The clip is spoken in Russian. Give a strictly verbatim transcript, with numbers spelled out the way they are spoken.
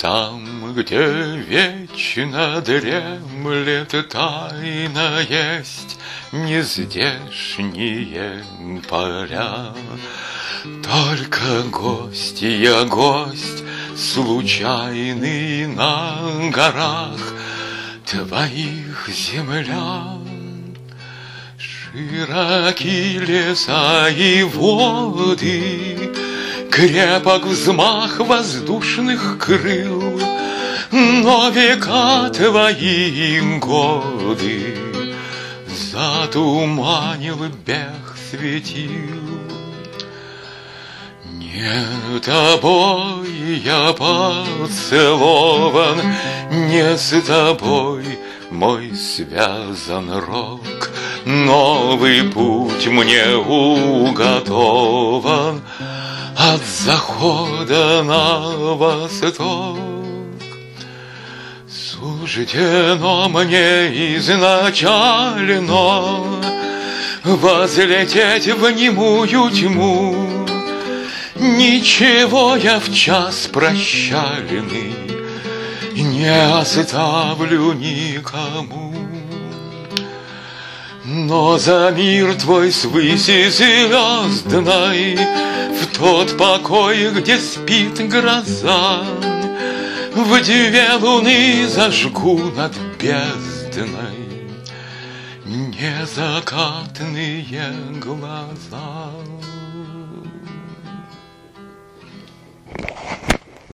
Там, где вечно дремлет тайна, есть нездешние поля. Только гость, я гость, случайный на горах твоих земля. Широки леса и воды, крепок взмах воздушных крыл, но века твои годы затуманил бег светил. Не тобой я поцелован, не с тобой мой связан рок. Новый путь мне уготован от захода на восток. Суждено мне изначально возлететь в немую тьму. Ничего я в час прощальный не оставлю никому. Но за мир твой свыси звездной, в тот покой, где спит гроза, в две луны зажгу над бездной незакатные глаза.